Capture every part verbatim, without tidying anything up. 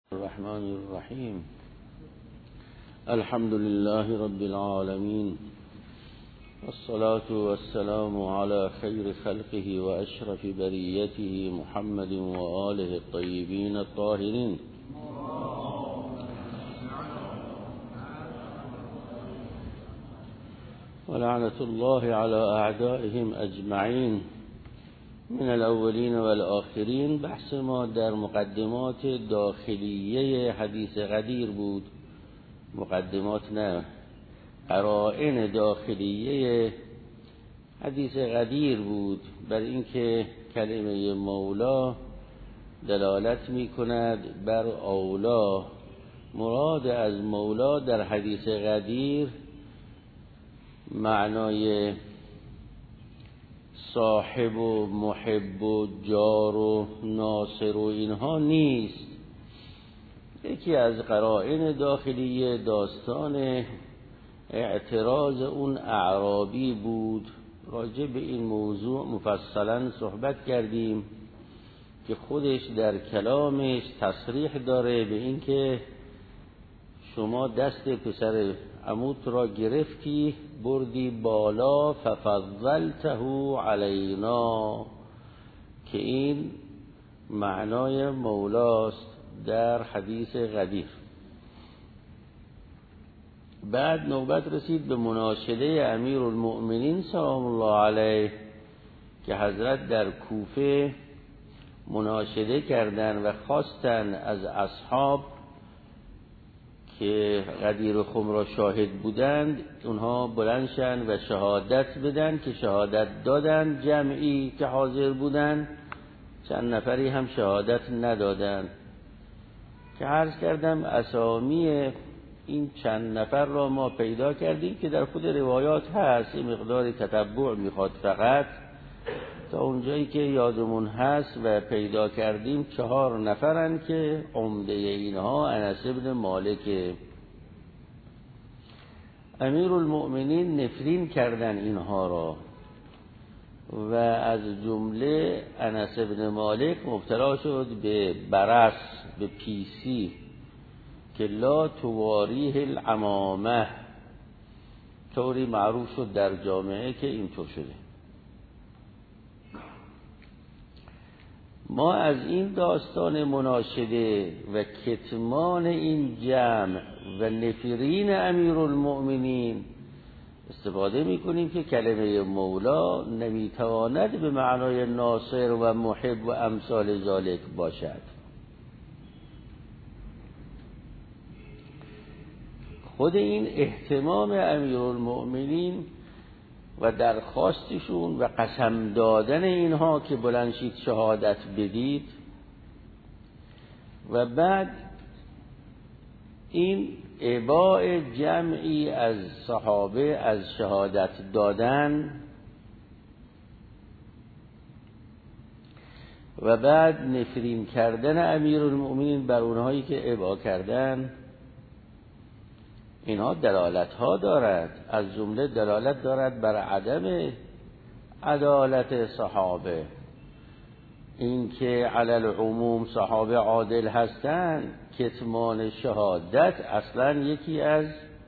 الرحمن الرحیم. الحمد لله رب العالمین، والصلاة والسلام على خیر خلقه و اشرف بریته محمد و آله الطیبین الطاهرین. ولعنة الله على اعدائهم اجمعین من الاولین و الاخرین. بحث ما در مقدمات داخلیه حدیث غدیر بود. مقدمات نه، قرائن داخلیه حدیث غدیر بود بر اینکه کلمه مولا دلالت می کند بر اولا. مراد از مولا در حدیث غدیر معنای صاحب و محب و جار و ناصر و اینها نیست. یکی از قرائن داخلیه داستان اعتراض اون اعرابی بود. راجع به این موضوع مفصلا صحبت کردیم که خودش در کلامش تصریح داره به این که شما دست پسر عموت را گرفتی بردی بالا ففضلته علینا، که این معنای مولاست در حدیث غدیر. بعد نوبت رسید به مناشده امیر المؤمنین سلام الله علیه که حضرت در کوفه مناشده کردند و خواستن از اصحاب که غدیر خم را شاهد بودند اونها بلندشن و شهادت بدن، که شهادت دادن جمعی که حاضر بودند. چند نفری هم شهادت ندادند که عرض کردم اسامی این چند نفر را ما پیدا کردیم که در خود روایات هست. این مقدار تتبع میخواد فقط تا اونجایی که یادمون هست و پیدا کردیم چهار نفرن که عمده اینها انس بن مالک. امیر المؤمنین نفرین کردن اینها را و از جمله انس بن مالک مبتلا شد به برص، به پیسی که لا تواریه العمامه، طوری معروف شد در جامعه که اینطور شده. ما از این داستان مناشده و کتمان این جمع و نفرین امیر المؤمنین استفاده میکنیم که کلمه مولا نمیتواند به معنای ناصر و محب و امثال ذالک باشد. خود این اهتمام امیر المؤمنین و درخواستشون و قسم دادن اینها که بلند شید شهادت بدید و بعد این اباء جمعی از صحابه از شهادت دادن و بعد نفرین کردن امیر المؤمنین بر اونهایی که ابا کردن، اینها دلالت ها دارد. از جمله دلالت دارد بر عدم عدالت صحابه، این که علی العموم صحابه عادل هستند. کتمان شهادت اصلا یکی از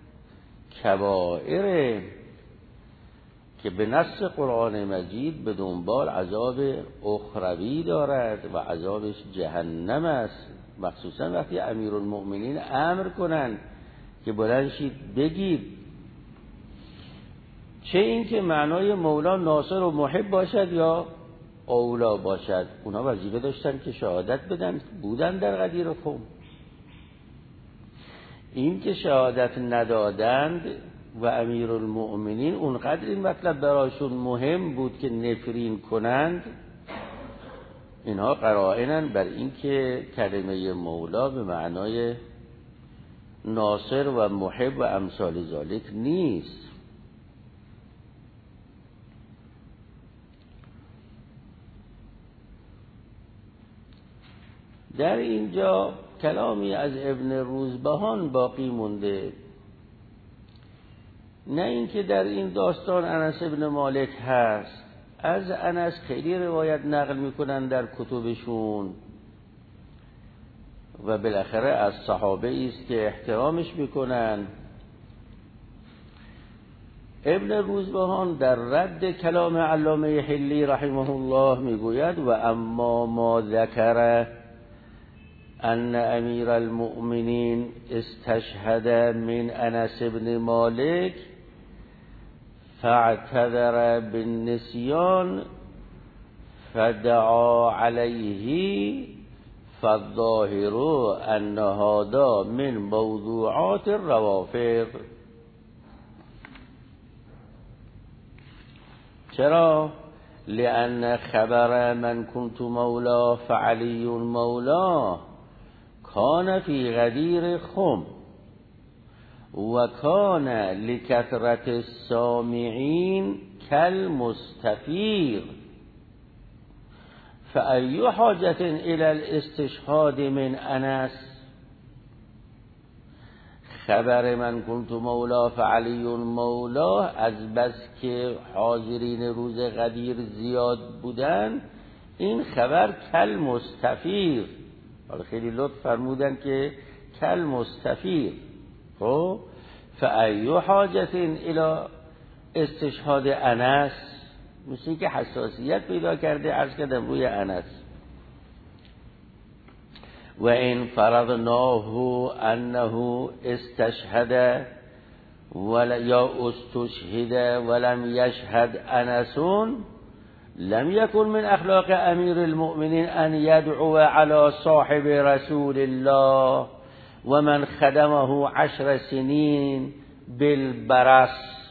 کبائره که به نص قرآن مجید به دنبال عذاب اخروی دارد و عذابش جهنم است. مخصوصا وقتی امیرالمؤمنین امر کنند که بلند شید بگید، چه این که معنای مولا ناصر و محب باشد یا اولا باشد. اونا وظیفه داشتن که شهادت بدن، بودن در غدیر خم. این که شهادت ندادند و امیرالمؤمنین اونقدر این مطلب براشون مهم بود که نفرین کنند، اینها قرائنن بر این که کلمه مولا به معنای ناصر و محب و امثال ذالک نیست. در اینجا کلامی از ابن روزبهان باقی مونده، نه اینکه در این داستان انس بن مالک هست. از انس خیلی روایت نقل میکنن در کتبشون و بالاخره از صحابه است که احترامش میکنن. ابن روزبهان در رد کلام علامه حلی رحمه الله میگوید و اما ما ذکر ان امیر المؤمنین استشهد من انس بن مالک فاعتذر بالنسیان فدعا علیه فالظاهر ان هذا من موضوعات الروافض. چرا؟ لأن خبر من كنت مولاه فعلي مولاه كان في غدير خم وكان لكثرة السامعين كالمستفيض فأي حاجة إلى الاستشهاد من أنس؟ خبر من کنت مولا فعلی مولا از بس که حاضرین روز غدیر زیاد بودن این خبر کل مستفیر، حالا خیلی لطف فرمودن که کل مستفیر. خب فأی حاجت الى استشهاد انس، مثل که حساسیت پیدا کرده عرض کردم روی انس. و این فرضناه انه استشهد ولا یا استشهد ولم یشهد انس لم يكن من اخلاق امیر المؤمنین ان يدعو على صاحب رسول الله و من خدمه عشر سنین بالبرص.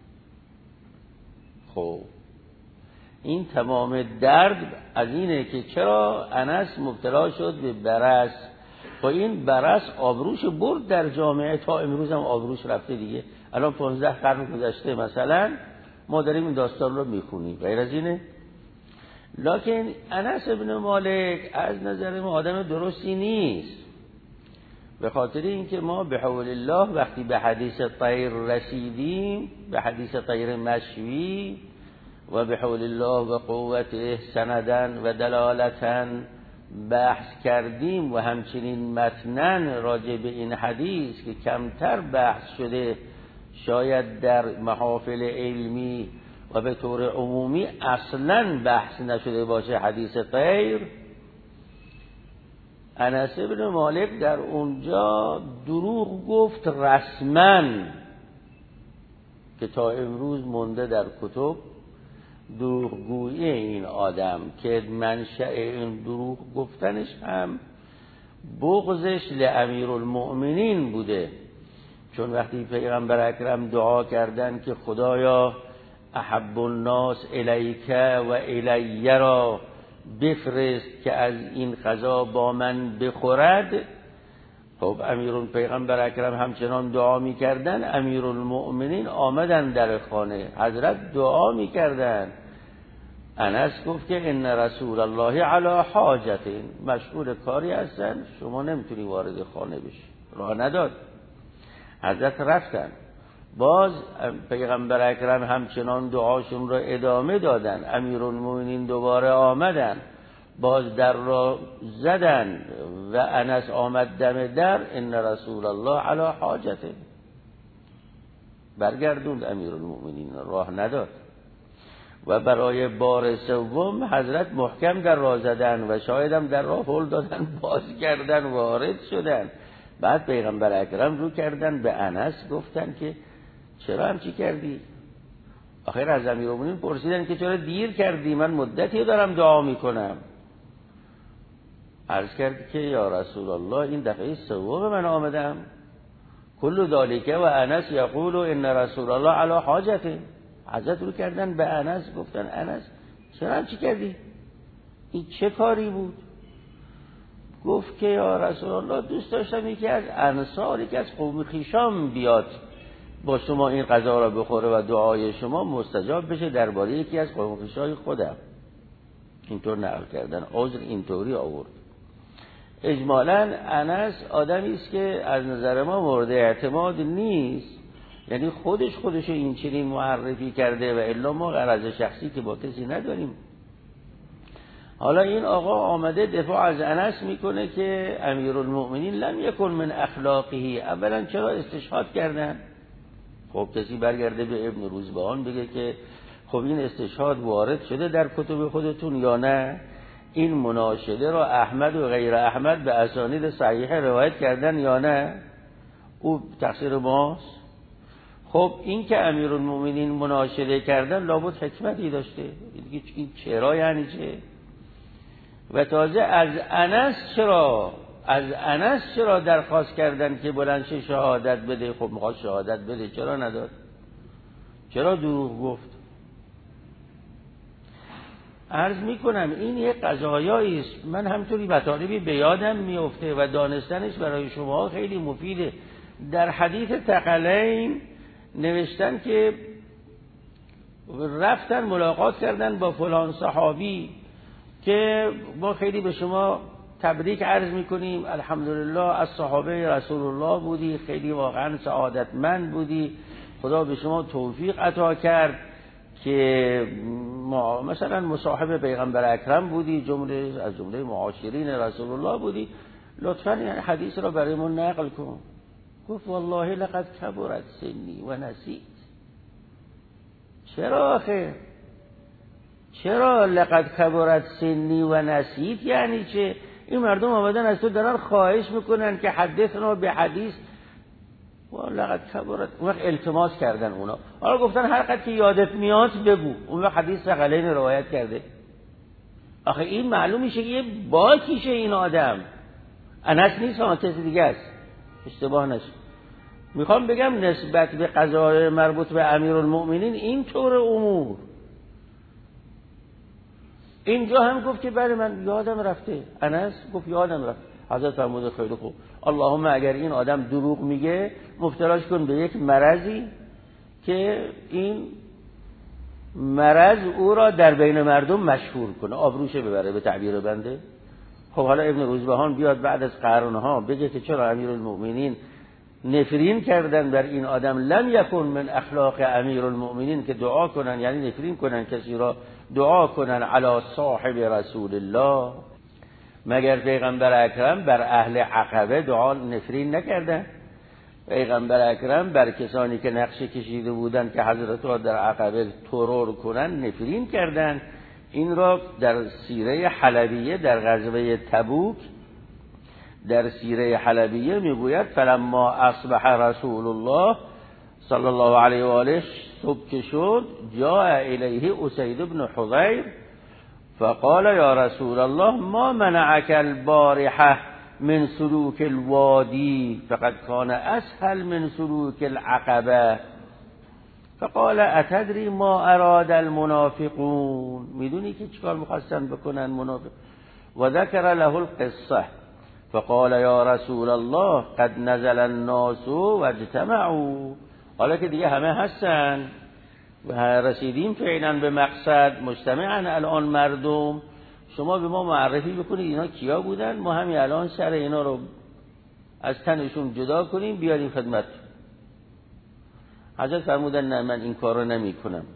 خب این تمام درد از اینه که چرا انس مبتلا شد به برص. خب این برص آبروش برد در جامعه، تا امروز هم آبروش رفته دیگه. الان پانزده قرن گذشته مثلا ما داریم این داستان رو میخونیم، غیر از اینه. لکن انس ابن مالک از نظر ما آدم درستی نیست، به خاطر اینکه ما به حول الله وقتی به حدیث طیر رسیدیم، به حدیث طیر مشوی و به حول الله و قوته سندن و دلالتن بحث کردیم و همچنین متنن راجع به این حدیث که کمتر بحث شده شاید در محافل علمی و به طور عمومی اصلا بحث نشده باشه حدیث طیر. انس بن مالک در اونجا دروغ گفت رسما که تا امروز مونده در کتب. دروغگویی این آدم که منشأ این دروغ گفتنش هم بغضش لامیر المؤمنین بوده، چون وقتی پیغمبر اکرم دعا کردن که خدایا احب الناس الیک و الی را بفرست که از این غذا با من بخورد، خب امیرون پیغمبر اکرم همچنان دعا میکردن. امیر المؤمنین آمدن در خانه حضرت دعا میکردن. انس گفت که ان رسول الله علی حاجت، مشغول کاری هستن، شما نمیتونی وارد خانه بشی، راه نداد. حضرت رفتن، باز پیغمبر اکرم همچنان دعاشون را ادامه دادن. امیر المؤمنین دوباره آمدن، باز در را زدن و انس آمد دم در. ان رسول الله علی حاجته، برگردوند امیر المؤمنین، راه نداد. و برای بار سوم حضرت محکم در راه زدن و شایدم در راه هل دادن، باز کردن، وارد شدن. بعد پیغمبر اکرم رو کردن به انس، گفتن که چرا همچی کردی؟ آخر از امیر المؤمنین پرسیدن که چرا دیر کردی، من مدتی دارم دعا میکنم. عرض کرد که یا رسول الله این دفعه سوم من آمدم، کل ذالک و انس یقول ان رسول الله علی حاجته. حضرت رو کردن به انس، گفتن انس چرا همچی کردی؟ این چه کاری بود؟ گفت که یا رسول الله دوست داشتم یکی از انصار، یکی از قوم خویشام بیاد با شما این غذا را بخوره و دعای شما مستجاب بشه درباره یکی از قوم خویشای خودم. اینطور نقل کردن، عذر اینطوری آورد. اجمالاً انس آدمی است که از نظر ما مورد اعتماد نیست، یعنی خودش خودش این چنین معرفی کرده و الا ما غرض شخصی که با کسی نداریم. حالا این آقا آمده دفاع از انس میکنه که امیرالمؤمنین لم یکن من اخلاقه. اولا چرا استشهاد کردن؟ خب کسی برگرده به ابن روزبهان بگه که خب این استشهاد وارد شده در کتب خودتون یا نه؟ این مناشده را احمد و غیر احمد به اسانید صحیحه روایت کردن یا نه؟ او تقصیر ماست؟ خب این که امیرالمؤمنین مناشده کردن لابد حکمتی داشته. این چرا یعنی چه؟ و تازه از انس چرا از انس چرا درخواست کردن که بلند شه شهادت بده؟ خب میخواد شهادت بده، چرا نداد؟ چرا دروغ گفت؟ عرض میکنم این یک قضایایی است، من همطوری مطالبی به یادم میفته و دانستنش برای شما خیلی مفیده. در حدیث ثقلین نوشتن که رفتن ملاقات کردن با فلان صحابی که ما خیلی به شما تبریک عرض میکنیم، الحمدلله از صحابه رسول الله بودی، خیلی واقعا سعادتمند بودی، خدا به شما توفیق عطا کرد که ما مثلا مصاحب پیغمبر اکرم بودی، جمله از جمله معاشرین رسول الله بودی، لطفا این حدیث را برای ما نقل کن. گفت والله لقد کبرت سنی و نسیت. چرا آخه؟ چرا لقد کبرت سنی و نسیت یعنی چه؟ این مردم آمدن از تو دارن خواهش میکنن که حدثنا به حدیث و لقد کبرت، اون وقت التماس کردن اونا، حالا گفتن هر قد که یادت میاد بگو، اون وقت حدیث ثقلین روایت کرده. آخه این معلوم میشه که یه باکیشه این آدم، انس نیست ها، کسی دیگه است، اشتباه نشه. میخوام بگم نسبت به قضایا مربوط به امیرالمؤمنین این طور امور. اینجا هم گفت که بله من یادم رفته، انس گفت یادم رفت. حضرت فرمود خیلی خوب، اللهم اگر این آدم دروغ میگه مبتلاش کن به یک مرضی که این مرض او را در بین مردم مشهور کنه، آبروشه ببره به تعبیر بنده. خب حالا ابن روزبهان بیاد بعد از قرنها بگه که چرا امیرالمؤمنین نفرین کردن بر این آدم، لم یکن من اخلاق امیرالمؤمنین، که دعا کنن یعنی نفرین کنن کسی را، دعا کنن علی صاحب رسول الله. مگر پیغمبر اکرم بر اهل عقبه دعا نفرین نکردن؟ پیغمبر اکرم بر کسانی که نقشه کشیده بودن که حضرت را در عقبه ترور کنن نفرین کردن. این را در سیره حلبیه در غزوه تبوک در سیره حلبیه میگوید فلما اصبح رسول الله صلی الله علیه و آله، صبح که شد، جاء الیه اسید بن حضیر فقال یا رسول الله ما منعك البارحه من سلوك الوادی فقد كان اسهل من سلوك العقبه. فقال اتدری ما اراد المنافقون، میدونی که چیکار میخواستن بکنن منافق؟ و ذکر له القصه فقال یا رسول الله قد نزل الناس واجتمعوا. حالا که دیگه همه هستن و رسیدیم فعلا به مقصد، مجتمعن الان مردم، شما به ما معرفی بکنید اینا کیا بودن، ما همین الان سر اینا رو از تنشون جدا کنیم بیاریم خدمت. حضرت فرمودن نه من این کار رو نمی کنم.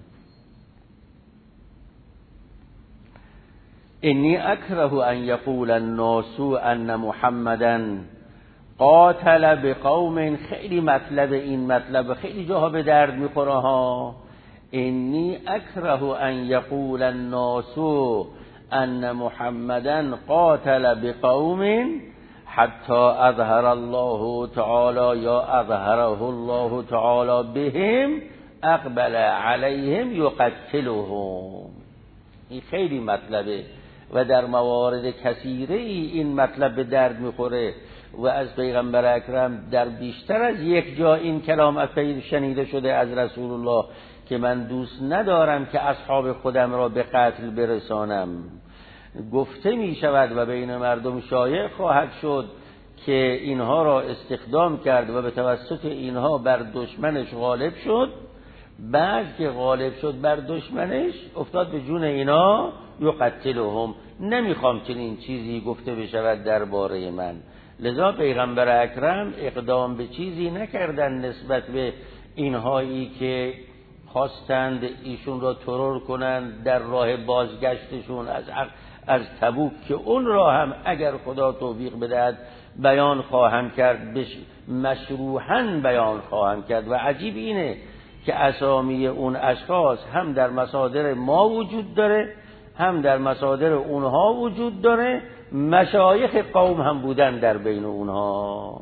انی اکره ان یقول الناس ان محمدا قاتل بقوم. خیلی مطلب این مطلب خیلی جاها به درد میخوره ها. انی اکره ان یقول الناس ان محمدا قاتل بقوم حتی اظهر الله تعالی یا اظهره الله تعالی بهم اقبل علیهم یقتلهم. این خیلی مطلبه و در موارد کثیره ای این مطلب به درد میخوره و از پیغمبر اکرم در بیشتر از یک جا این کلام از پیر شنیده شده از رسول الله که من دوست ندارم که اصحاب خودم را به قتل برسانم. گفته می شود و بین مردم شایع خواهد شد که اینها را استخدام کرد و به توسط اینها بر دشمنش غالب شد. بعد که غالب شد بر دشمنش افتاد به جون اینا یقتلهم. نمیخوام چنین چیزی گفته بشود درباره من. لذا پیغمبر اکرم اقدام به چیزی نکردن نسبت به اینهایی که خواستند ایشون را ترور کنند در راه بازگشتشون از از تبوک که اون را هم اگر خدا توفیق بدهد بیان خواهم کرد، مشروحاً بیان خواهم کرد. و عجیب اینه که اسامی اون اشخاص هم در مصادر ما وجود داره، هم در مصادر اونها وجود داره، مشایخ قوم هم بودن در بین اونها،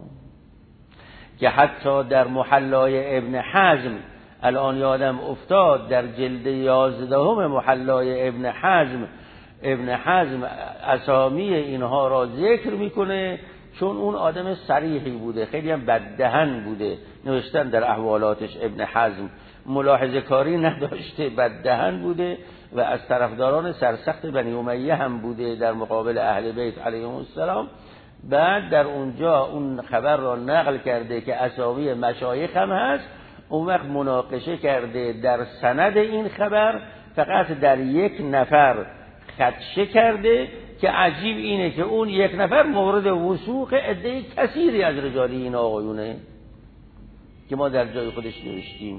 که حتی در محلای ابن حزم، الان یادم افتاد در جلد یازدهم محلای ابن حزم، ابن حزم اسامی اینها را ذکر میکنه، چون اون آدم صریحی بوده، خیلی هم بددهن بوده، نوشتن در احوالاتش ابن حزم ملاحظه کاری نداشته، بددهن بوده و از طرفداران سرسخت بنی امیه هم بوده در مقابل اهل بیت علیهم السلام. بعد در اونجا اون خبر را نقل کرده که اسامی مشایخ هم هست، اون وقت مناقشه کرده در سند این خبر، فقط در یک نفر خدشه کرده که عجیب اینه که اون یک نفر مورد وثوق عده کثیری از رجال این آقایونه که ما در جای خودش نوشتیم.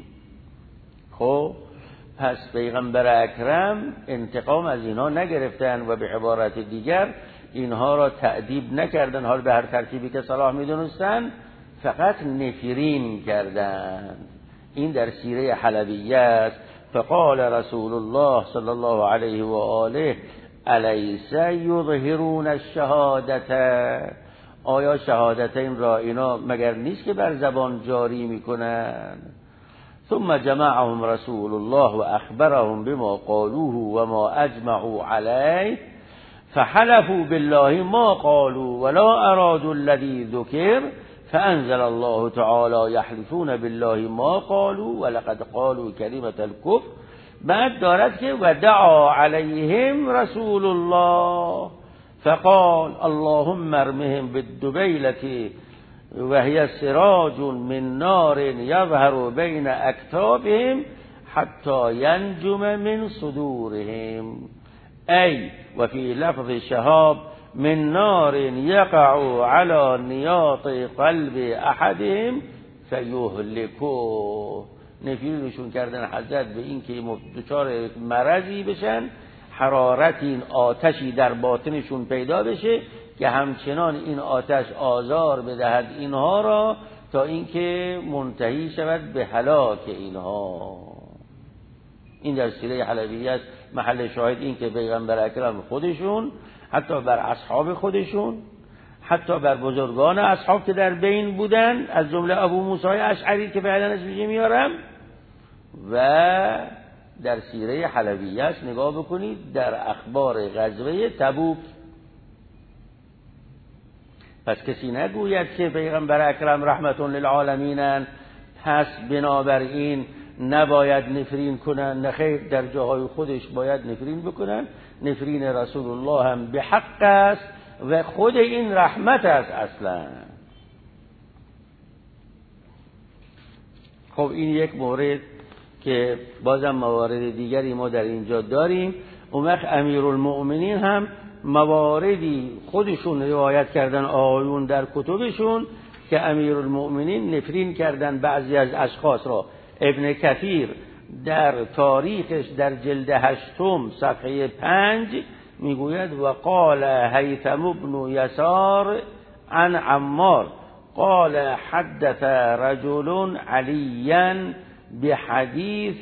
خب پس پیغمبر اکرم انتقام از اینها نگرفتن و به عبارت دیگر اینها را تأدیب نکردن، حال به هر ترتیبی که صلاح میدونستن، فقط نفرین کردن. این در سیره حلبیه است. فقال رسول الله صلی الله علیه و آله الیس یظهرون الشهادت، آیا شهادتین را اینا مگر نیست که بر زبان جاری میکنن؟ ثم جمعهم رسول الله و اخبرهم بما قالوه و ما اجمعوا علیه فحلفوا بالله ما قالوا ولا ارادوا الذي ذكر فانزل الله تعالى يحلفون بالله ما قالوا ولقد قالوا كلمة الكفر. بعد دارد که و دعا علیهم رسول الله فقال اللهم ارمهم بالدبیلة وهي سراج من نار يظهر بين اکتافهم حتى ينجم من صدورهم، ای و فی لفظ شهاب من نار یقع على نیاط قلب احدهم فیهلکوه. نفیرشون کردن حضرت به این که دچار مرضی بشن، حرارتی آتشی در باطنشون پیدا بشه که همچنان این آتش آزار بدهد اینها را تا اینکه منتهی شود به هلاک اینها. این در سیره حلبیه است. محل شاهد این که پیغمبر اکرم خودشون حتی بر اصحاب خودشون، حتی بر بزرگان اصحاب که در بین بودن، از جمله ابو موسی اشعری که بعداً اسمش میارم، و در سیره حلبیه است. نگاه بکنید در اخبار غزوه تبوک. پس کسی نگوید که پیغمبر اکرم رحمت للعالمینن پس بنابراین نباید نفرین کنن. نخیر، در جاهای خودش باید نفرین بکنن. نفرین رسول الله هم به حق است و خود این رحمت است اصلا. خب این یک مورد که بازم موارد دیگری ما در اینجا داریم. اون وقت امیرالمؤمنین هم مواردی خودشون روایت کردن آیون در کتبشون که امیرالمؤمنین نفرین کردن بعضی از اشخاص را. ابن کثیر در تاریخش در جلد هشتم صفحه پنج میگوید و قال هیثم بن یسار عن عمار قال حدث رجل علیا بحدیث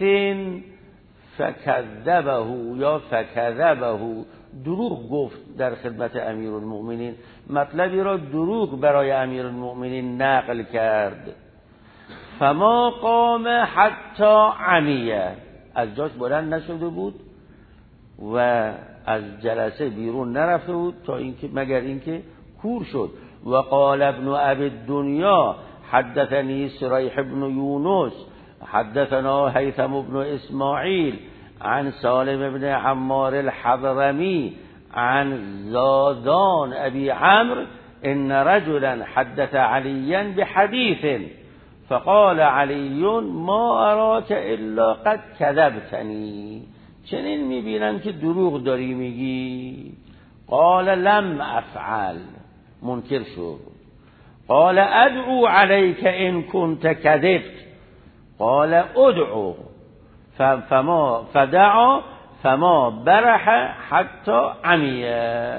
فکذبه یا فکذبه، دروغ گفت در خدمت امیرالمؤمنین، مطلبی را دروغ برای امیرالمؤمنین نقل کرد. فما قام حتی عمیه، از جاش بلند نشده بود و از جلسه بیرون نرفته بود تا اینکه مگر اینکه کور شد. و قال ابن ابی الدنیا حدثنی سریح بن یونس حدثنا هیثم بن اسماعیل عن سالم بن عمار الحضرمی عن زادان ابي عمرو ان رجلا حدث عليا بحديث فقال علي ما اراك الا قد كذبتني، چنین میبینم که دروغ داری میگی. قال لم افعل، منکر شد. قال ادعو عليك ان كنت كذبت. قال ادعو فما فدعا فما برح حتی عمیه.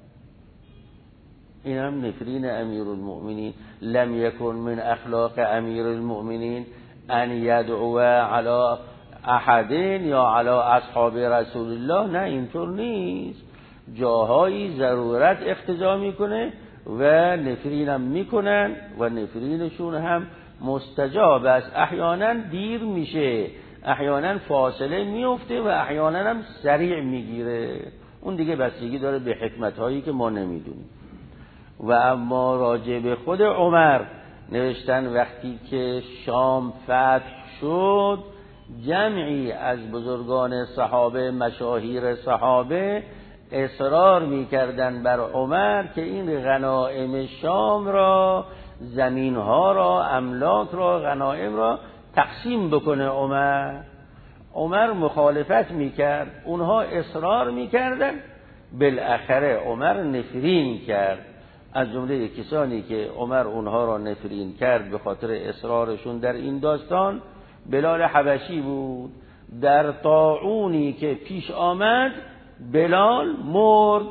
این هم نفرین امیر المؤمنین. لم یکن من اخلاق امیر المؤمنین ان یدعو علی احدین یا علی اصحاب رسول الله. نه اینطور نیست. جاهایی ضرورت اقتضا میکنه و نفرین هم میکنن و نفرینشون هم مستجاب است. احیانا دیر میشه، احیانا فاصله میفته و احیانا هم سریع میگیره. اون دیگه بستگی داره به حکمت هایی که ما نمیدونیم. و اما راجع به خود عمر نوشتن وقتی که شام فتح شد جمعی از بزرگان صحابه، مشاهیر صحابه اصرار میکردن بر عمر که این غنایم شام را، زمینها را، املاک را، غنایم را تقسیم بکنه. عمر عمر مخالفت میکرد، اونها اصرار میکردن، بالاخره عمر نفرین کرد. از جمله کسانی که عمر اونها را نفرین کرد به خاطر اصرارشون در این داستان بلال حبشی بود. در طاعونی که پیش آمد بلال مرد.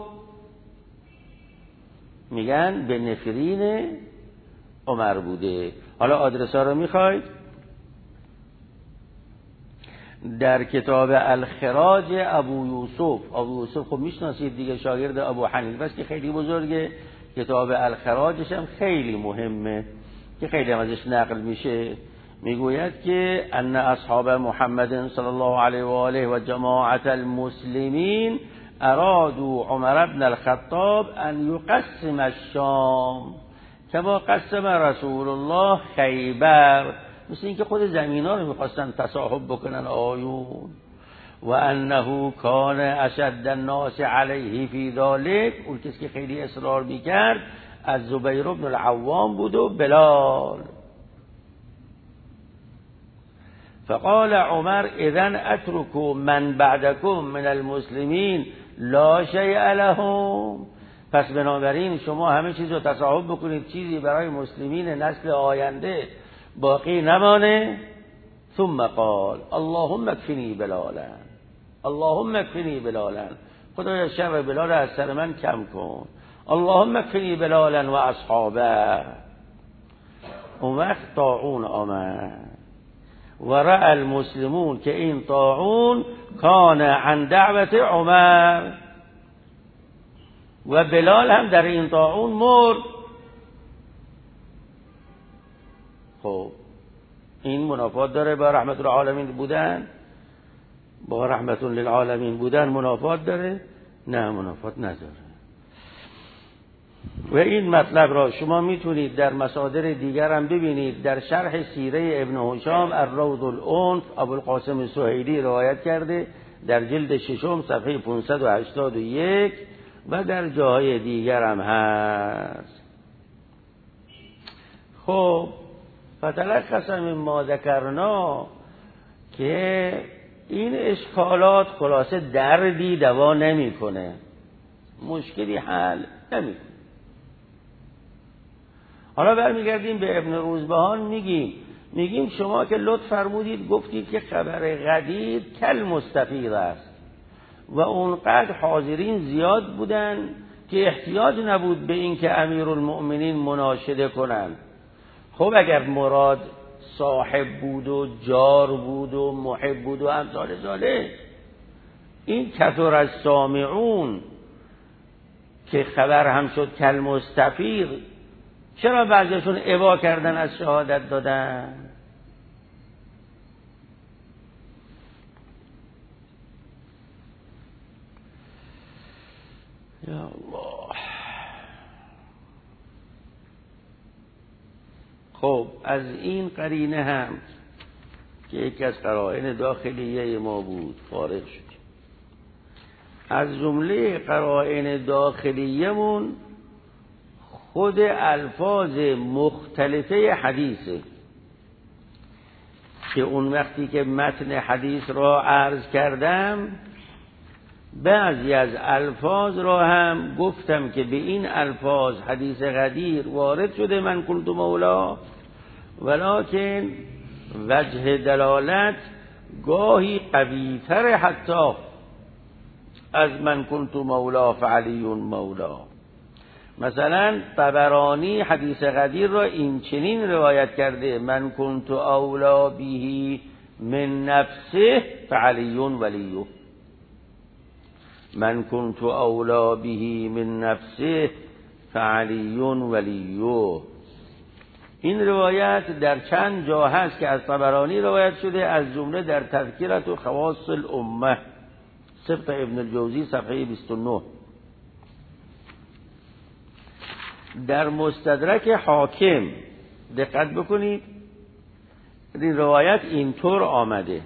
میگن به نفرین عمر بوده. حالا آدرس ها رو میخواید؟ در کتاب الخراج ابو یوسف، ابو یوسف خب میشناسید دیگه، شاگرد ابو حنیفه است که خیلی بزرگه. کتاب الخراجش هم خیلی مهمه که خیلی هم ازش نقل میشه. میگوید که ان اصحاب محمد صلی الله علیه و آله و جماعت المسلمین ارادوا عمر بن الخطاب ان یقسم الشام کما قسم رسول الله خیبر. مثل اینکه خود زمینا رو میخواستن تصاحب بکنن آیون. و انه کان اشد الناس علیه فی ذلک، اون کسی که خیلی اصرار میکرد از زبیر بن العوام بود و بلال. فقال عمر اذن اتركوا من بعدكم من المسلمین لا شیء لهم. پس بنابراین شما همه چیز رو تصاحب بکنید، چیزی برای مسلمین نسل آینده باقی نمانه. ثم قال اللهم اکفنی بلالا، اللهم اکفنی بلالا، خدایا شر بلال از سر من کم کن. اللهم اکفنی بلالا و اصحابه. اون وقت طاعون آمد و رأى المسلمون که این طاعون کان عن دعوت عمر و بلال هم در این طاعون مرد. خب این منافات داره با رحمت للعالمین بودن؟ با رحمت للعالمین بودن منافات داره؟ نه منافات نداره. و این مطلب را شما میتونید در مصادر دیگر هم ببینید. در شرح سیره ابن هشام الروض الانف ابوالقاسم سهیلی روایت کرده در جلد ششم صفحه پانصد و هشتاد و یک و در جاهای دیگر هم هست. خب فتلخص من ما ذکرنا که این اشکالات خلاصه دردی دوا نمی کنه، مشکلی حل نمی کنه. حالا برمیگردیم به ابن روزبهان. میگیم میگیم شما که لطف فرمودید گفتید که خبر غدیر کل مستفید است و اونقدر حاضرین زیاد بودن که احتیاج نبود به این که امیرالمؤمنین مناشده کنند. خب اگر مراد صاحب بود و جار بود و محب بود و امثال ذالک، این کثر از سامعون که خبر هم شد کل مستفید، چرا بعضیشون ابا کردن از شهادت دادن؟ یا الله. خب از این قرینه هم که یکی از قرائن داخلیه ما بود فارغ شد. از جمله قرائن داخلیه‌مون خود الفاظ مختلفه حدیثه که اون وقتی که متن حدیث را عرض کردم بعضی از الفاظ را هم گفتم که به این الفاظ حدیث غدیر وارد شده من قلت مولا، ولکن وجه دلالت گاهی قوی‌تر حتی از من کنت مولا فعلی مولا. مثلا طبرانی حدیث غدیر را این چنین روایت کرده: من کنت اولا به من نفسه فعلی ولیه. من کنت اولا به من نفسه فعلی ولیه. این روایت در چند جا هست که از طبرانی روایت شده، از جمله در تذکرة خواص الامه سبط ابن الجوزی صفحه بیست و نه. در مستدرک حاکم دقت بکنید، این روایت اینطور آمده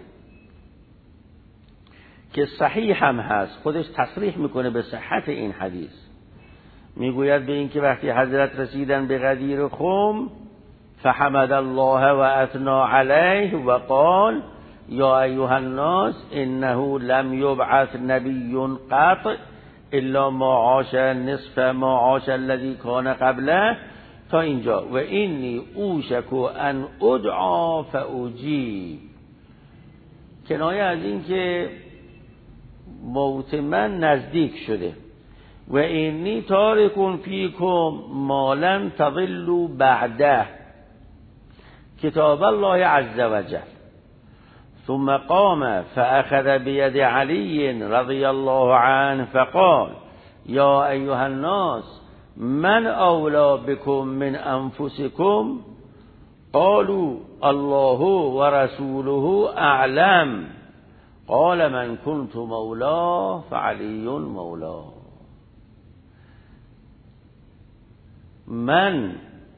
که صحیح هم هست، خودش تصریح میکنه به صحت این حدیث. میگوید به این که وقتی حضرت رسیدن به غدیر خم، فحمد الله و اثنا علیه و قال یا ایها الناس انه لم یبعث نبی قط الا ما عاش نصف ما عاش الذی کان قبله تا اینجا. و اینی اوشک ان ادعا فاجیب، کنایه از این که موت من نزدیک شده. و اینی تارک فیکم ما لن تضلوا بعده کتاب الله عز وجل. ثم قام فأخذ بيد علي رضي الله عنه فقال يا أيها الناس من أولى بكم من أنفسكم؟ قالوا الله ورسوله أعلم. قال من كنت مولاه فعلي مولاه. من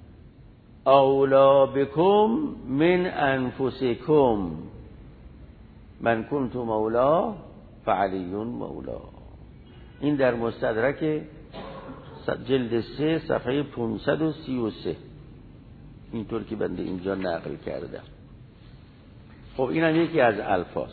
أولى بكم من أنفسكم؟ من کنت مولا فعلی مولا. این در مستدرک جلد سه صفحه پانصد و سی و سه، اینطور که بنده اینجا نقل کردم. خب این هم یکی از الفاظ.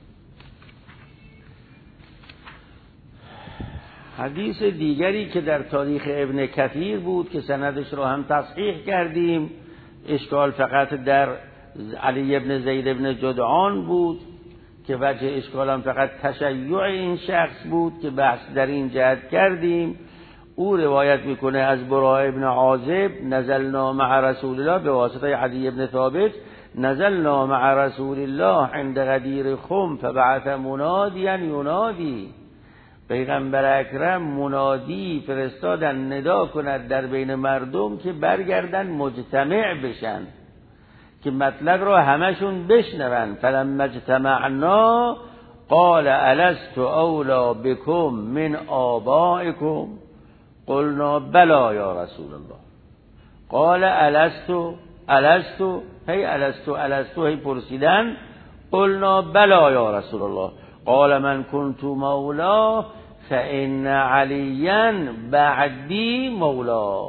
حدیث دیگری که در تاریخ ابن کثیر بود که سندش رو هم تصحیح کردیم، اشکال فقط در علی ابن زید ابن جدعان بود که وجه اشکالم فقط تشیع این شخص بود که بحث در این جهت کردیم. او روایت میکنه از براء ابن عازب نزلنا مع رسول الله به واسطه عدی ابن ثابت، نزلنا مع رسول الله عند غدیر خم فبعث منادیا ینادی. پیغمبر اکرم منادی فرستادن ندا کند در بین مردم که برگردن مجتمع بشن، که مطلب را همشون بشنون. فلما اجتمعنا قال الست اولا بكم من آبائكم؟ قلنا بلا یا رسول الله. قال الست الست هی الست الست هی پرسیدن. قلنا بلا یا رسول الله. قال من كنت مولا فإن عليا بعدي مولا.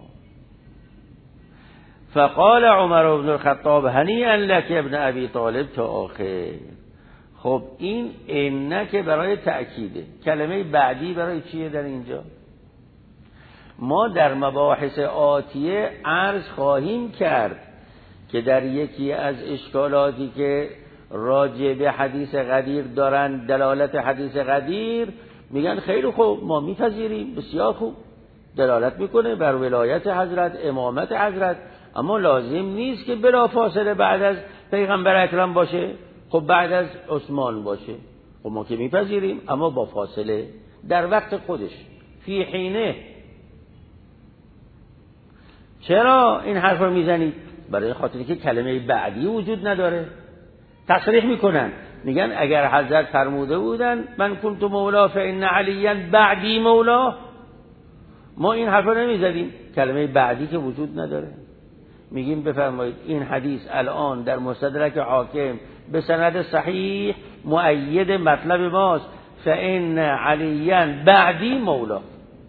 فقال عمر بن الخطاب هنیئا لك ابن ابی طالب تا آخر. خب این ان که برای تأکیده، کلمه بعدی برای چیه در اینجا؟ ما در مباحث آتیه عرض خواهیم کرد که در یکی از اشکالاتی که راجع به حدیث غدیر دارن، دلالت حدیث غدیر، میگن خیلی خوب ما میپذیریم، بسیار خوب دلالت میکنه بر ولایت حضرت، امامت حضرت، اما لازم نیست که بلا فاصله بعد از پیغمبر اکرم باشه، خب بعد از عثمان باشه. خب ما که میپذیریم اما با فاصله، در وقت خودش، فی حینه. چرا این حرف رو میزنید؟ برای خاطری که کلمه بعدی وجود نداره. تصریح میکنن، میگن اگر حضرت فرموده بودن من کنت مولا فإن علیا بعدی مولا، ما این حرف رو نمیزدیم. کلمه بعدی که وجود نداره. میگیم بفرمایید این حدیث الان در مستدرک حاکم به سند صحیح مؤید مطلب ماست، فإن علیا بعدی مولا.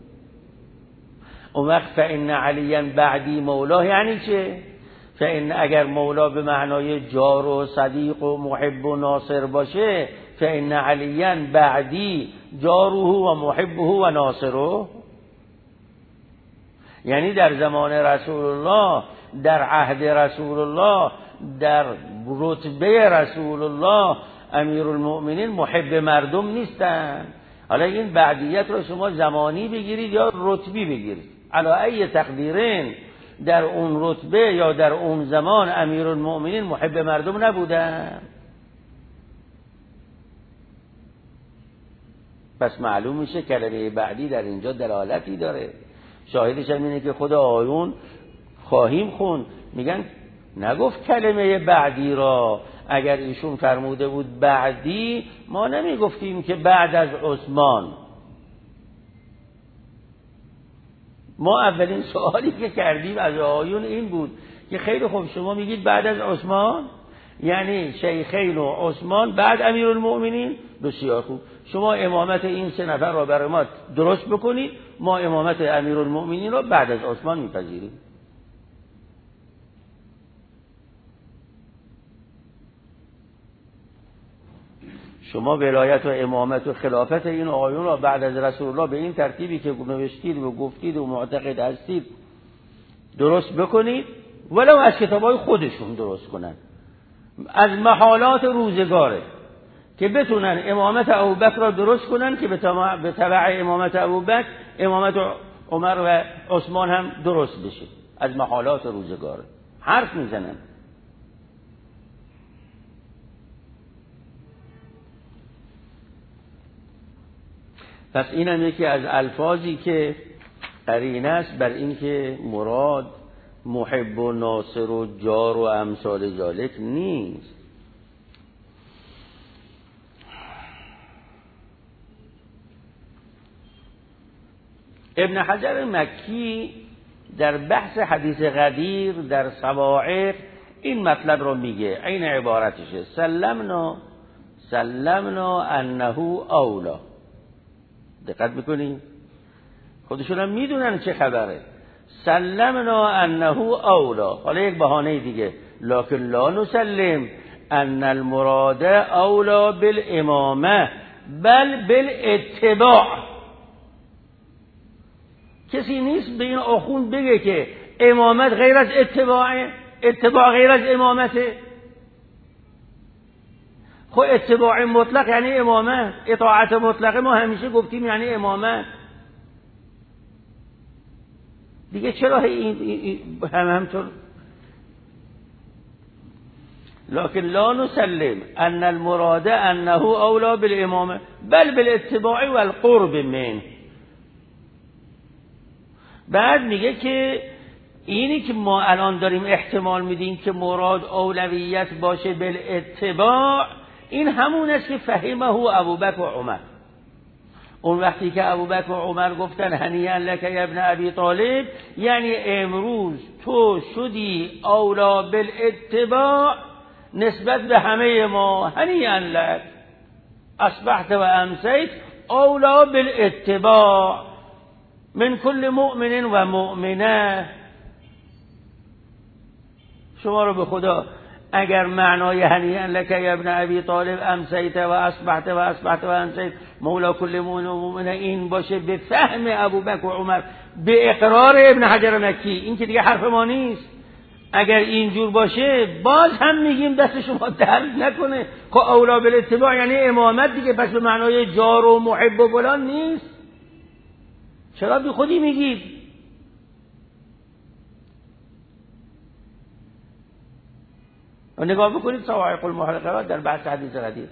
اون وقت فإن علیا بعدی مولا یعنی چه؟ فإن اگر مولا به معنای جار و صدیق و محب و ناصر باشه، فإن علیا بعدی جاره و محبه و ناصره، یعنی در زمان رسول الله، در عهد رسول الله، در رتبه رسول الله، امیر المؤمنین محب مردم نیستن. حالا این بعدیت رو شما زمانی بگیرید یا رتبی بگیرید. علی ای تقدیرین، در اون رتبه یا در اون زمان امیرالمؤمنین محب مردم نبودن. پس معلوم میشه کلمه بعدی در اینجا دلالتی داره. شاهدش هم اینه که خود آیون خواهیم خوند میگن نگفت کلمه بعدی را، اگر ایشون فرموده بود بعدی ما نمیگفتیم که بعد از عثمان. ما اولین سوالی که کردیم از آیون این بود که خیلی خوب شما میگید بعد از عثمان، یعنی شیخین و عثمان بعد امیرالمؤمنین. بسیار خوب، شما امامت این سه نفر را برای ما درست بکنید، ما امامت امیرالمؤمنین را بعد از عثمان میپذیریم. شما ولایت و امامت و خلافت این آقایون را بعد از رسول الله به این ترتیبی که نوشتید و گفتید و معتقد هستید درست بکنید، ولو از کتابای خودشون درست کنن. از محالات روزگاره که بتونن امامت ابوبکر را درست کنن که به تبع امامت ابوبکر امامت عمر و عثمان هم درست بشه. از محالات روزگاره حرف میزنن. پس این هم یکی از الفاظی که قرینه است بر این که مراد محب و ناصر و جار و امثال ذالک نیست. ابن حجر مکی در بحث حدیث غدیر در صواعق این مطلب رو میگه، این عبارتشه: سلمنا سلمنا انه اولا. دقت میکنی؟ خودشون هم میدونن چه خبره. سلمنا انه اولا. حالا یک بهانه دیگه: لکن لا نسلم ان المراد اولا بالامامه بل بالاتباع. کسی نیست به این آخوند بگه که امامت غیر از اتباعه، اتباع غیر از امامته. خب اتباع مطلق یعنی امامت، اطاعت مطلق ما همیشه گفتیم یعنی امامت دیگه. چرا این هم همطور؟ لكن لا نسلم ان المراد انه اولا بالامامه بل بالاتباع والقرب منه. بعد میگه که اینی که ما الان داریم احتمال میدیم که مراد اولویت باشه بالاتباع، این همون است که فهمه ابوبکر و عمر. اون وقتی که ابوبکر و عمر گفتن هنیئا لک یا ابن ابی طالب، یعنی امروز تو شدی اولا بالاتباع نسبت به همه ما. هنیئا لک اصبحت و امسیت اولا بالاتباع من کل مؤمن و مؤمنه. شما رو به خدا اگر معنای هنیئا لک یا ابن ابی طالب امسیت و اصبحت و اصبحت و امسیت مولا کل مؤمن و مؤمنه این باشه به فهم ابوبکر و عمر، به اقرار ابن حجر مکی، این که دیگه حرف ما نیست. اگر اینجور باشه باز هم میگیم دست شما درد نکنه. خب اولا بالاتباع یعنی امامت دیگه، پس به معنای جار و محب و فلان نیست. چرا بی خودی میگید؟ و نگاه بکنید صواعق المحرقات در بحث حدیث غدیر.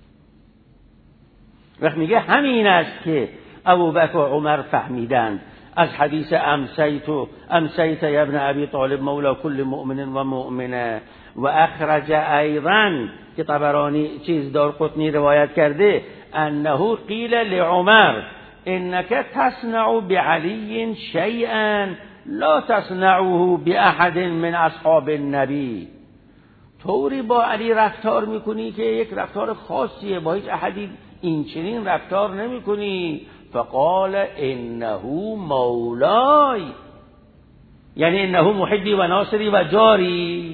وقت میگه همین است که ابوبکر و عمر فهمیدند از حدیث امسیت و امسیت یا ابن ابی طالب مولا کل مؤمن و مؤمنه. و اخرج ایضا که طبرانی چیز دار قطنی روایت کرده انه قیل لعمر انك تصنع بعلی شیئا لا تصنعه باحد من اصحاب النبی. طوری با علی رفتار میکنی که یک رفتار خاصیه، با هیچ احدی این چنین رفتار نمیکنی. فقال انه مولای، یعنی انه محبی و ناصری و جاری.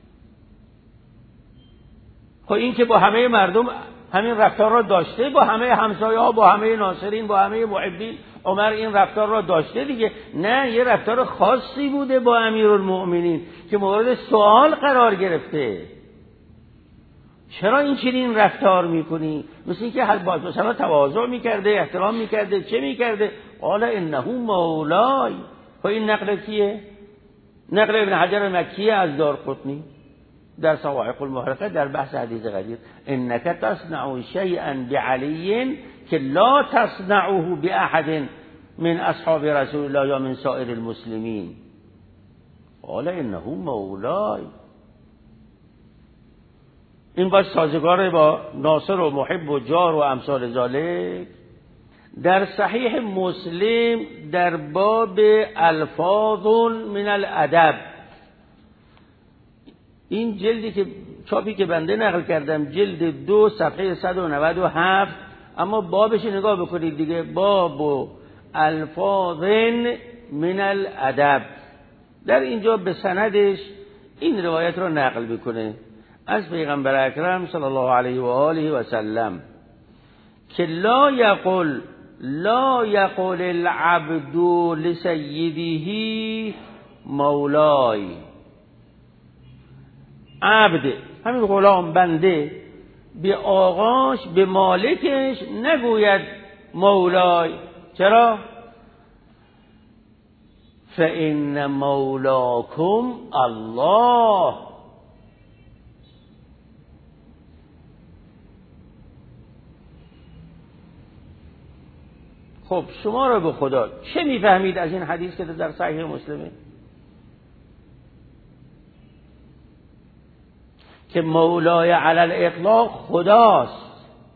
خب این که با همه مردم همین رفتار را داشته، با همه همسایه ها، با همه ناصرین، با همه محبین، عمر این رفتار را داشته دیگه. نه، یه رفتار خاصی بوده با امیرالمؤمنین که مورد سوال قرار گرفته. چرا این چنین رفتار میکنی؟ مثل اینکه هر باز مثلا تواضع میکرده، احترام میکرده، چه میکرده؟ قال انه مولای. خب این نقل کیه؟ نقل ابن حجر مکیه از دارقطنی در صواعق المحرقه در بحث حدیث غدیر. انک تصنع شیئا بعلی که لا تصنعه باحد من اصحاب رسول الله یا من سایر المسلمین. قال انه مولای. این باش سازگار با ناصر و محب و جار و امثال ذالک. در صحیح مسلم در باب الفاظ من الادب، این جلدی که چاپی که بنده نقل کردم جلد دو صفحه صد و نود و هفت، اما بابش نگاه بکنید دیگه، باب الفاظ من الادب. در اینجا به سندش این روایت را نقل بکنه از پیغمبر اکرم صلی الله علیه و آله و سلم که لا یقل لا یقل العبد لسیده مولای. عبد همین غلام بنده به آقاش به مالکش نگوید مولای. چرا؟ فإن مولاکم الله. خب شما را به خدا چه میفهمید از این حدیث که در صحیح مسلمه که مولای علی الاطلاق خداست؟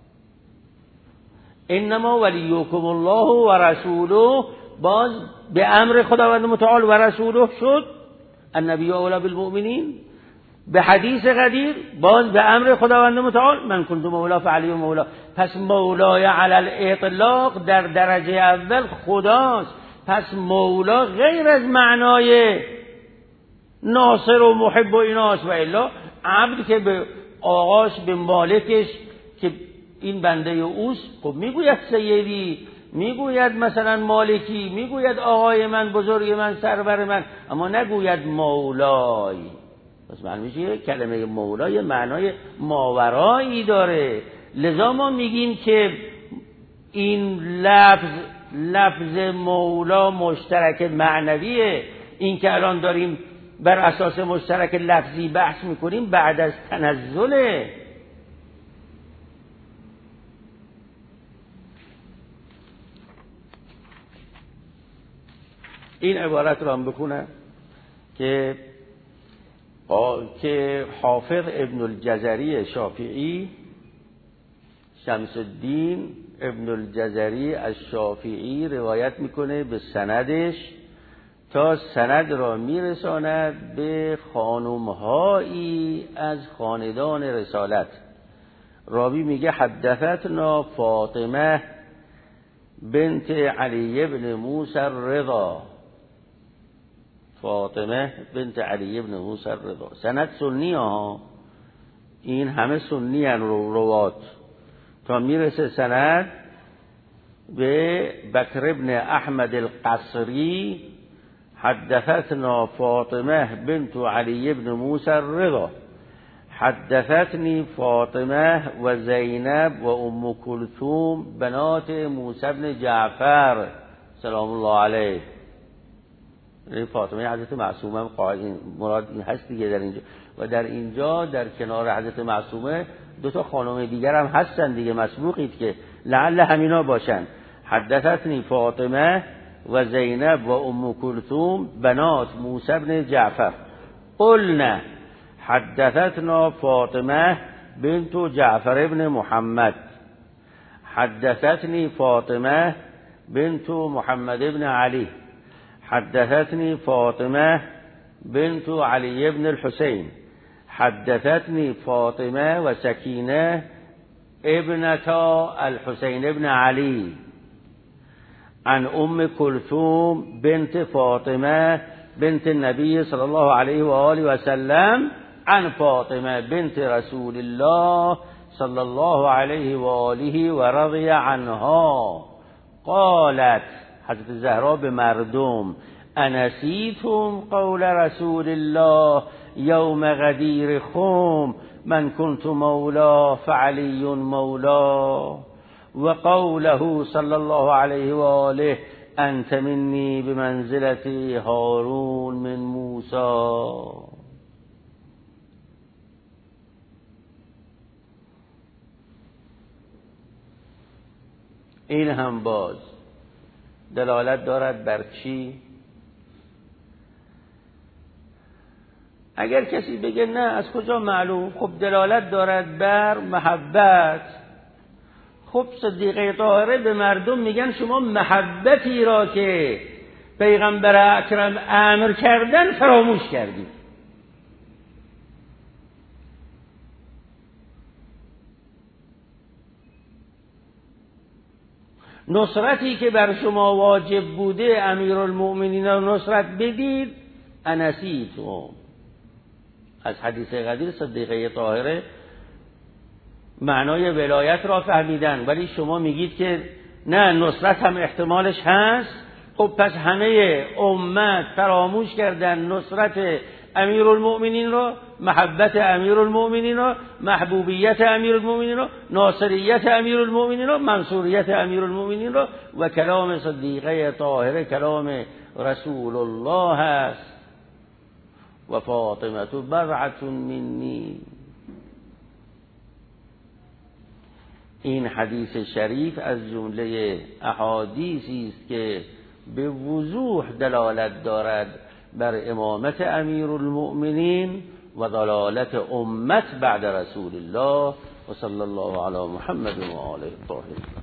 انما ولیکم الله و رسوله، باز به امر خداوند متعال و رسوله شد، النبی اولی بالمؤمنین. به حدیث غدیر باز به امر خداوند متعال، من کنت مولا فعلی و مولا. پس مولای علی الاطلاق در درجه اول خداست. پس مولا غیر از معنای ناصر و محب و ایناست، و الا عبد که به آقاش به مالکش که این بنده اوست، خب میگوید سیدی، میگوید مثلا مالکی، میگوید آقای من، بزرگ من، سرور من، اما نگوید مولای. پس معنی میشه کلمه مولای معنای ماورایی داره. لذا ما میگیم که این لفظ لفظ مولا مشترک معنویه. این که الان داریم بر اساس مشترک لفظی بحث میکنیم بعد از تنزله. این عبارت را هم بکنم که که حافظ ابن الجزری شافعی، شمس الدین ابن الجزری از شافعی روایت میکنه به سندش تا سند را میرساند به خانمهایی از خاندان رسالت. راوی میگه حدثتنا فاطمه بنت علی بن موسی الرضا. فاطمه بنت علی بن موسی الرضا. سند سنی ها، این همه سنی ان روات، تا میرسه سند به بکر بن احمد القصری حدثتنا فاطمه بنت علی بن موسی الرضا حدثتنی فاطمه و زینب و ام کلثوم بنات موسی بن جعفر سلام الله علیه. این فاطمه حضرت معصومه هم قائل، مراد این هست دیگه در اینجا. و در اینجا در کنار حضرت معصومه دو تا خانم دیگر هم هستن دیگه، مسبوقید که لعل همینا باشن. حدثتنی فاطمه و زینب و ام کلثوم بنات موسی بن جعفر. قلنا حدثتنا فاطمه بنت جعفر بن محمد حدثتني فاطمه بنت محمد بن علي حدثتني فاطمه بنت علي بن الحسين حدثتني فاطمه وسكينه ابنتا الحسين بن علي عن ام كلثوم بنت فاطمه بنت النبي صلى الله عليه وآله وسلم عن فاطمه بنت رسول الله صلى الله عليه وآله ورضي عنها قالت، حضرت زهرا به مردم، انسیتم قول رسول الله یوم غدیر خم من كنت مولا فعلی مولا و قوله صلی الله علیه و آله انت منی بمنزلة هارون من موسی. این هم باز دلالت دارد بر چی؟ اگر کسی بگه نه از کجا معلوم؟ خب دلالت دارد بر محبت. خب صدیقه طاهره به مردم میگن شما محبتی را که پیغمبر اکرم امر کردن فراموش کردید. نصرتی که بر شما واجب بوده امیرالمؤمنین را نصرت بدید انسیتم. از حدیث قدیر صدیقه طاهره معنای ولایت را فهمیدن، ولی شما میگید که نه نصرت هم احتمالش هست. خب پس همه امت فراموش کردن نصرت امیرالمؤمنین را، محبت امیرالمؤمنین را، محبوبیت امیرالمؤمنین را، ناصریت امیرالمؤمنین را، منصوریت امیرالمؤمنین را. و کلام صدیقه طاهره کلام رسول الله است. و فاطمه بضعة منی. این حدیث شریف از جمله احادیثی است که به وضوح دلالت دارد بر امامت امیرالمؤمنین و دلالت امت بعد رسول الله و صلی الله علی محمد و آله الطاهرین.